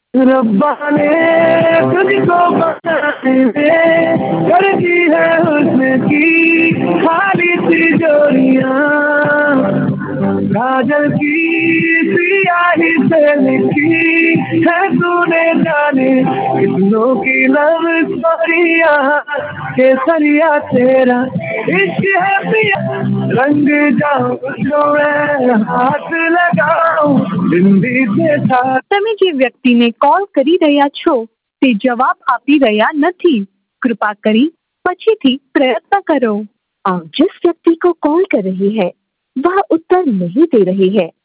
रब्बा ने तुझको बनाने में कर दी है हुस्न की खाली तिजोरियां, काजल की सियाही से लिखी है तूने जाने कितनों की लव स्टोरिया, केसरिया तेरा इश्क है पिया, रंग जाऊं जो मैं हाथ लगाऊं जिंदगी के साथ। તમે જે વ્યક્તિને કોલ કરી રહ્યા છો તે જવાબ આપી રહ્યા નથી, कृपा કરી पछीથી प्रयत्न करो। आप जिस व्यक्ति को कॉल कर रही है वह उत्तर नहीं दे रही है,